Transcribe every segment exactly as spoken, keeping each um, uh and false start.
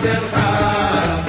ولاد الخال.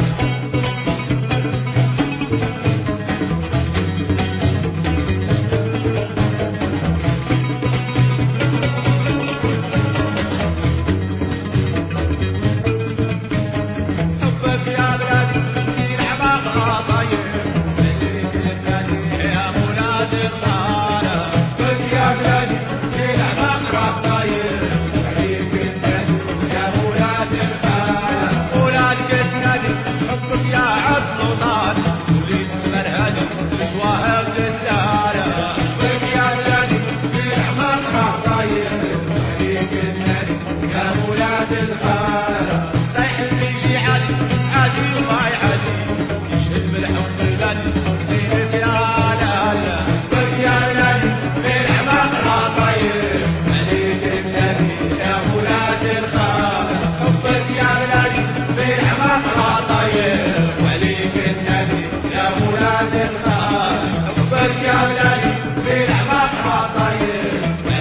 حبك يا بلادي في العماق طيب، مليك النادي يا ولاد الخال. حبك يا بلادي في العماق طيب، مليك النادي يا ولاد الخال. ولادك النادي حبك يا عصر طال، وليد سمر هادي الشواهب للدار. حبك يا بلادي في العماق طيب، مليك النادي يا ولاد الخال. صيح اللي عادي عادي وما يعادي، يشهد بالحب الغالي زينب يا لالا. حبك يا بلادي في العماق طيب، مليك النادي يا ولاد الخال. حبك يا بلادي في العماق طيب، مليك النادي يا ولاد الخال. حبك يا بلادي في العماق طيب،